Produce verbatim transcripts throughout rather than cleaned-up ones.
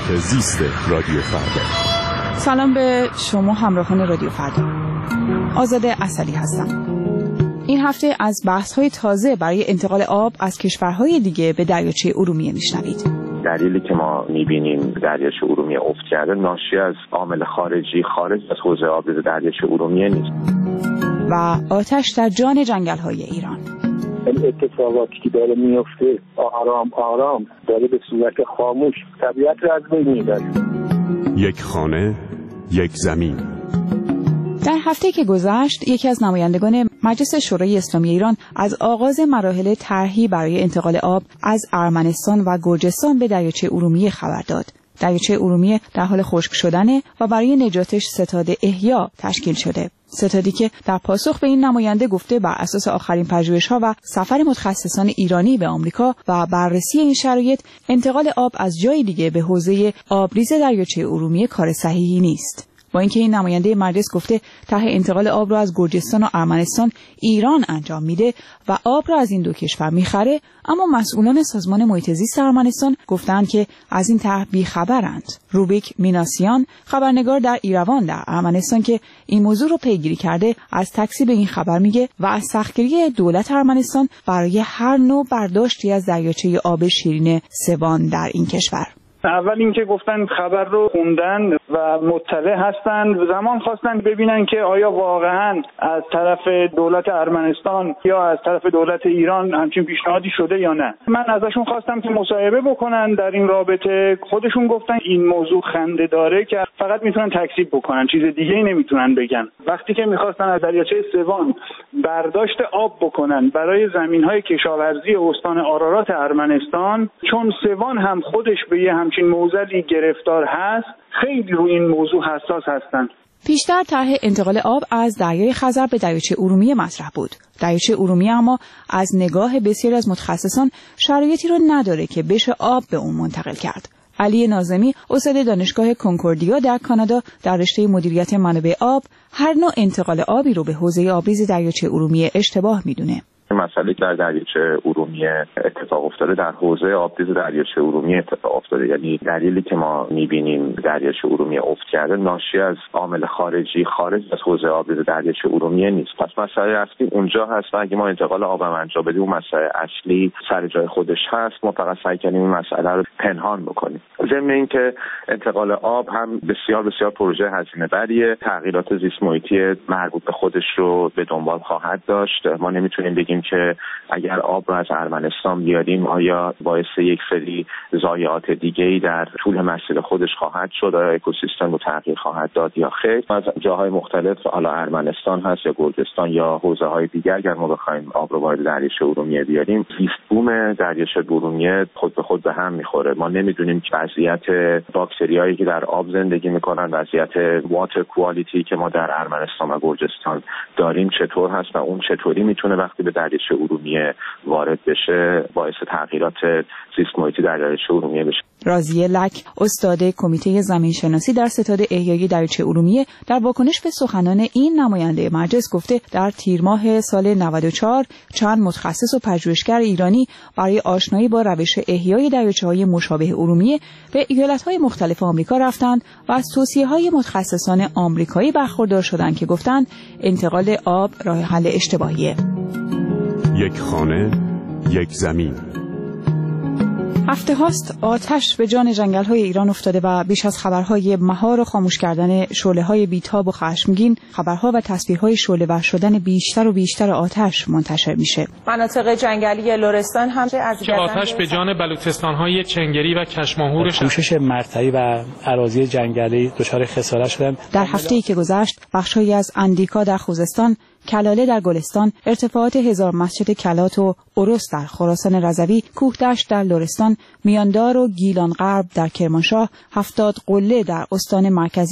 محیط زیست رادیو فردا. سلام به شما همراهان رادیو فردا. آزاده اصلی هستم. این هفته از بحث‌های تازه برای انتقال آب از کشورهای دیگه به دریاچه ارومیه میشنوید. دلیلی که ما می‌بینیم دریاچه ارومیه افت کرده ناشی از عامل خارجی خارج از حوزه آبریز دریاچه ارومیه نیست. و آتش در جان جنگل‌های ایران. این اتفاقاتی که داره میفته آرام آرام داره به صورت خاموش طبیعت رو از بین میبره. یک خانه، یک زمین. در هفته که گذشت یکی از نمایندگان مجلس شورای اسلامی ایران از آغاز مراحل طرحی برای انتقال آب از ارمنستان و گرجستان به دریاچه ارومیه خبر داد. دریاچه ارومیه در حال خشک شدنه و برای نجاتش ستاد احیا تشکیل شده. ستادی که در پاسخ به این نماینده گفته بر اساس آخرین پژوهش‌ها و سفر متخصصان ایرانی به آمریکا و بررسی این شرایط، انتقال آب از جای دیگه به حوزه آبریز دریاچه ارومیه کار صحیحی نیست. با اینکه این نماینده مجلس گفته طرح انتقال آب را از گرجستان و ارمنستان ایران انجام میده و آب را از این دو کشور میخره، اما مسئولان سازمان محیط زیست ارمنستان گفتند که از این طرح بیخبرند. روبیک میناسیان، خبرنگار در ایروان در ارمنستان که این موضوع رو پیگیری کرده، از تکذیب این خبر میگه و از سختگیری دولت ارمنستان برای هر نوع برداشتی از دریاچه آب شیرین سوان در این کشور. اول اینکه گفتن خبر رو خوندن و مطلع هستن، زمان خواستن ببینن که آیا واقعا از طرف دولت ارمنستان یا از طرف دولت ایران همچین پیشنهادی شده یا نه. من ازشون خواستم که مصاحبه بکنن در این رابطه. خودشون گفتن این موضوع خنده داره که فقط میتونن تکذیب بکنن، چیز دیگه ای نمیتونن بگن. وقتی که میخواستن از دریاچه سوان برداشت آب بکنن برای زمینهای کشاورزی استان آرارات ارمنستان، چون سوان هم خودش به یه همچین موضوعی گرفتار هست، خیلی روی این موضوع حساس هستند. پیشتر طرح انتقال آب از دریای خزر به دریاچه ارومیه مطرح بود. دریاچه ارومیه اما از نگاه بسیاری از متخصصان شرایطی رو نداره که بشه آب به اون منتقل کرد. علی ناظمی، استاد دانشگاه کنکوردیا در کانادا در رشته مدیریت منابع آب، هر نوع انتقال آبی رو به حوزه آبریز دریاچه ارومیه اشتباه میدونه. مسئله در دریاچه ارومیه اتفاق افتاده در حوزه آبریز دریاچه ارومیه اتفاق افتاده. یعنی دلیلی که ما می‌بینیم دریاچه ارومیه افت کرده ناشی از عامل خارجی خارج از حوزه آبریز دریاچه ارومیه نیست. پس مسئله اصلی اونجا هست و اگه ما انتقال آب انجام بدیم، اون مسئله اصلی سر جای خودش هست. ما فقط سعی کنیم این مسئله رو پنهان بکنیم. ضمن اینکه انتقال آب هم بسیار بسیار پروژه هزینه بریه، تغییرات زیست محیطی مربوط به خودش رو به دنبال خواهد داشت. ما نمیتونیم بگیم که اگر آب را از ارمنستان بیاریم آیا باعث یک سری ضایعات دیگه‌ای در طول مسیر خودش خواهد شد، آیا اکوسیستم رو تغییر خواهد داد یا خیر. از جاهای مختلف، حالا ارمنستان هست یا گرجستان یا حوزه‌های دیگر، اگر ما بخوایم آب رو وارد دریاچه ارومیه بیاریم، زیست بوم دریاچه ارومیه خود به خود به هم میخوره. ما نمیدونیم که وضعیت باکتریایی که در آب زندگی میکنن، وضعیت واتر کوالیتی که ما در ارمنستان و گرجستان داریم چطور هست و اون چطوری میتونه وقتی به دریاچه ارومیه وارد بشه باعث تغییرات زیست محیطی در دریاچه ارومیه بشه. راضیه لک، استاد کمیته زمینشناسی در ستاد احیای دریاچه ارومیه، در واکنش به سخنان این نماینده مجلس گفته در تیر ماه سال نود و چهار چند متخصص و پژوهشگر ایرانی برای آشنایی با روش احیای دریاچه‌های مشابه ارومیه به ایالت‌های مختلف آمریکا رفتند و از توصیه‌های متخصصان آمریکایی برخوردار شدند که گفتند انتقال آب راه حل اشتباهیه. یک خانه، یک زمین. هفته هاست آتش به جان جنگل‌های ایران افتاده و بیش از خبرهای مهار و خاموش کردن شعله‌های بیتاب و خشمگین، خبرها و تصویرهای شعله‌ور شدن بیشتر و بیشتر آتش منتشر میشه. مناطق جنگلی لرستان هم از آتش به جان بلوچستان‌های چنگری و کشماهور کوشش مرتعی و اراضی جنگلی دچار خسارت شدن. در هفته‌ای که گذشت بخش‌هایی از اندیکا در خوزستان، کلاله در گلستان، ارتفاعات هزار مسجد کلات و اروس در خراسان رضوی، کوهدشت در لرستان، میاندار و گیلان غرب در کرمانشاه، هفتاد قله در استان مرکزی و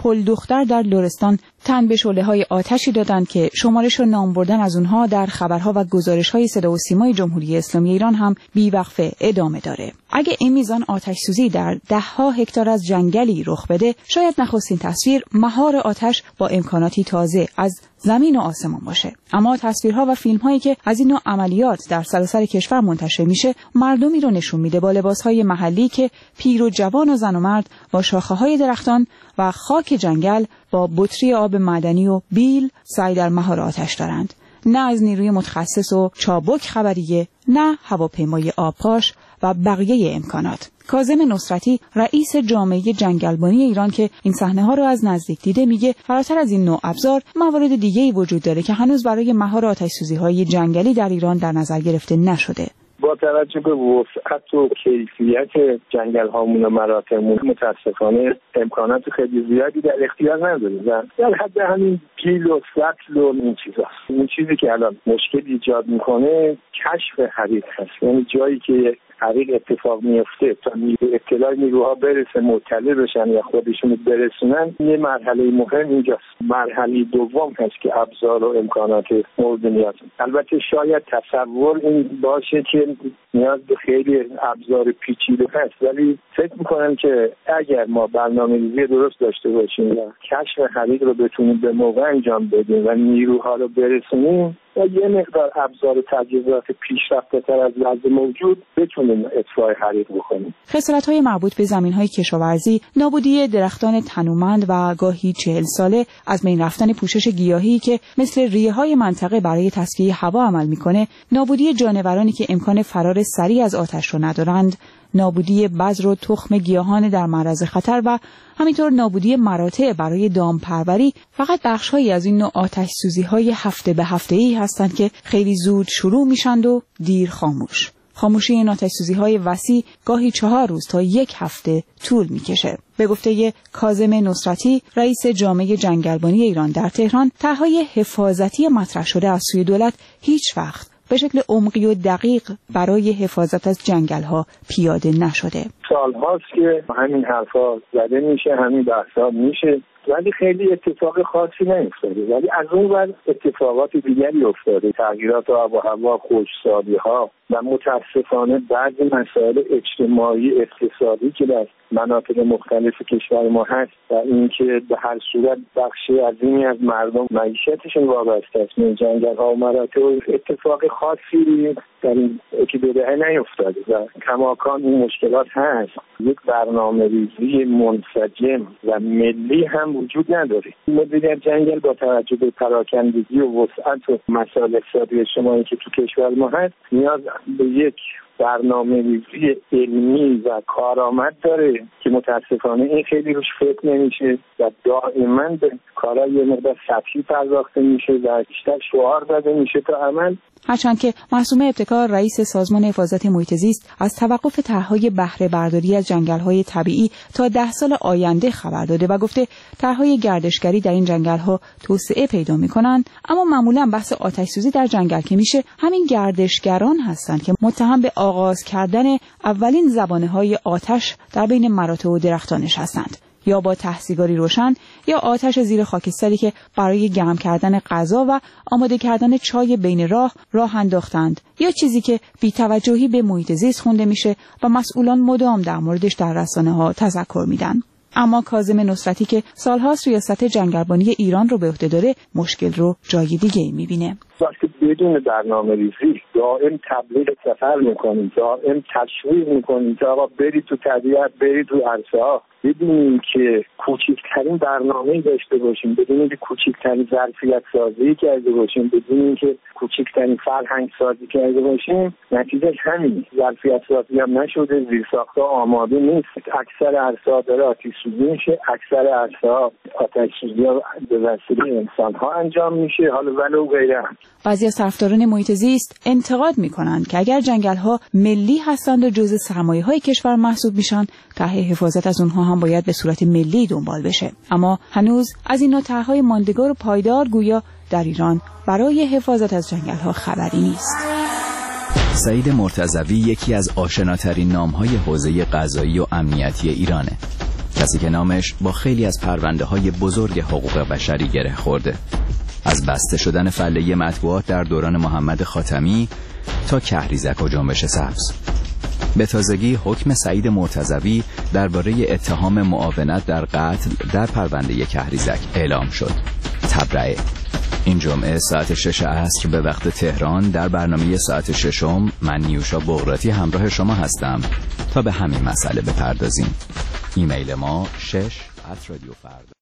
پل دختر در لرستان تن به شعله‌های آتشی دادند که شمارش و نام بردن از اونها در خبرها و گزارش‌های صدا و سیمای جمهوری اسلامی ایران هم بی‌وقفه ادامه داره. اگه این میزان آتش سوزی در ده‌ها هکتار از جنگلی رخ بده، شاید نخستین تصویر مهار آتش با امکاناتی تازه از زمین و آسمان باشه. اما تصویرها و فیلم‌هایی که از این نوع عملیات در سراسر کشور منتشر میشه، مردمی رو نشون میده با لباس‌های محلی که پیر و جوان و زن و مرد با شاخه‌های درختان و خاک جنگل با بطری آب معدنی و بیل سعی در مهار آتش دارند. نه از نیروی متخصص و چابک خبریه، نه هواپیمای آبپاش و بقیه امکانات. کاظم نصرتی رئیس جامعه جنگلبانی ایران که این صحنه‌ها رو از نزدیک دیده میگه فراتر از این نوع ابزار موارد دیگه‌ای وجود داره که هنوز برای مهار آتش‌سوزی‌های جنگلی در ایران در نظر گرفته نشده. با توجه به وسعت و کیفیت جنگل هامون و مراتعمون متاسفانه امکانات خیلی زیادی در اختیار نداریم و در حد همین پیل و سطل و این چیزاست. این چیزی که الان مشکل ایجاد میکنه کشف حریق هست، یعنی جایی که حریق اتفاق میفته تا نیرو اطلاع نیروها برسه مطلع بشن یا خودشون برسونن، یه مرحله مهم اینجاست. مرحله دوم هست که ابزار و امکانات مورد نیاز. البته شاید تصور این باشه که نیاز به خیلی ابزار پیچیده هست، ولی فکر میکنم که اگر ما برنامه‌ریزی درست داشته باشیم و کشف حریق رو بتونیم به موقع انجام بدیم و نیروها رو برسونیم و یه مقدار ابزار و تجهیزات پیشرفته‌تر از وضع موجود بتونیم اطفاء حریق بکنیم. خسارت‌های مربوط به زمین‌های کشاورزی، نابودی درختان تنومند و گاهی چهل ساله، از بین رفتن پوشش گیاهی که مثل ریه‌های منطقه برای تصفیه هوا عمل می‌کنه، نابودی جانورانی که امکان فرار سریع از آتش رو ندارند، نابودی بذر و تخم گیاهان در معرض خطر و همینطور نابودی مراتع برای دامپروری فقط بخش‌هایی از این نوع آتش‌سوزی‌های هفته به هفته‌ای هستند که خیلی زود شروع میشند و دیر خاموش. خاموشی این آتش‌سوزی‌های وسیع گاهی چهار روز تا یک هفته طول می‌کشه. به گفته کاظم نصرتی، رئیس جامعه جنگلبانی ایران در تهران، طرح‌های حفاظتی مطرح شده از سوی دولت هیچ وقت به شکل عمقی و دقیق برای حفاظت از جنگل‌ها پیاده نشده. سال‌هاست که همین حرفا زده میشه، همین بحثا میشه، ولی خیلی اتفاق خاصی نیفتاده. ولی از اون ور اتفاقات دیگری افتاده، تغییرات آب و هوا، خشکسالی‌ها و متاسفانه بعضی مسائل اجتماعی اقتصادی که در مناطق مختلف کشور ما هست و اینکه به هر صورت بخشی عظیمی از مردم معیشتشون وابسته است به جنگل‌ها و مراتع، اتفاق خاصی در این یکی دو دهه نیفتاده و کماکان این مشکلات هست. یک برنامه‌ریزی منسجم و ملی هم وجود نداره. مدیریت جنگل با توجه به پراکندگی و وسعت و مسائل اقتصادی اجتماعی که تو کشور ما هست نیاز به یک برنامه‌ریزی علمی و کارآمد داره که متاسفانه این خیلی روش فکر نمیشه و دائما به کارهای یه مقدار سطحی پرداخته میشه و بیشتر شعار داده میشه تا عمل. هرچند که معصومه ابتکار، رئیس سازمان حفاظت محیط زیست، از توقف طرح‌های بهره برداری از جنگل‌های طبیعی تا ده سال آینده خبر داده و گفته طرح‌های گردشگری در این جنگل‌ها توسعه پیدا می‌کنند، اما معمولاً بحث آتش‌سوزی در جنگل که میشه همین گردشگران هستند که متهم به آغاز کردن اولین زبانه‌های آتش در بین مراتع و درختانش هستند، یا با تحصیگاری روشن یا آتش زیر خاکستری که برای گرم کردن غذا و آماده کردن چای بین راه راه انداختند، یا چیزی که بی‌توجهی به محیط زیست خونده میشه و مسئولان مدام در موردش در رسانه‌ها تذکر میدن. اما کاظم نصرتی که سالهاست ریاست جنگلبانی ایران رو به عهده داره، مشکل رو جای دیگه‌ای میبینه. وقتی بدون برنامه‌ریزی دائم تبلیغ سفر میکنیم، دائم تشویق میکنیم که آقا برید تو طبیعت، برید تو عرصه‌ها، بدونیم که کوچکترین برنامه‌ای داشته باشیم، بدونیم که کوچکترین ظرفیت سازی کرده باشیم، بدونیم که کوچکترین فرهنگ سازی کرده باشیم، نتیجه همین. ظرفیت سازی هم نشده، زیرساخت‌ها آماده نیست، اکثر عرصه‌ها داره آتش سوزی میشه، اکثر عرصه‌ها آتش سوزی به وسیله انسان‌ها انجام میشه، حالا ولو غیره. بعضی از طرفداران محیط زیست انتقاد می‌کنند که اگر جنگل‌ها ملی هستند و جزء سرمایه‌های کشور محسوب میشن، طرح حفاظت از اونها هم باید به صورت ملی دنبال بشه. اما هنوز از این نوع طرح‌های ماندگار و پایدار گویا در ایران برای حفاظت از جنگل‌ها خبری نیست. سعید مرتضوی یکی از آشناترین نام‌های حوزه قضایی و امنیتی ایرانه. کسی که نامش با خیلی از پرونده های بزرگ حقوق بشری گره خورده، از بسته شدن فله مطبوعات در دوران محمد خاتمی تا کهریزک و جنبش سبز. به تازگی حکم سعید مرتضوی درباره اتهام معاونت در قتل در پرونده کهریزک اعلام شد. تبرئه این جمعه ساعت شش عصر به وقت تهران در برنامه ساعت ششم من نیوشا بغراتی همراه شما هستم تا به همین مسئله بپردازیم. ایمیل ما شش ات رادیو فردا.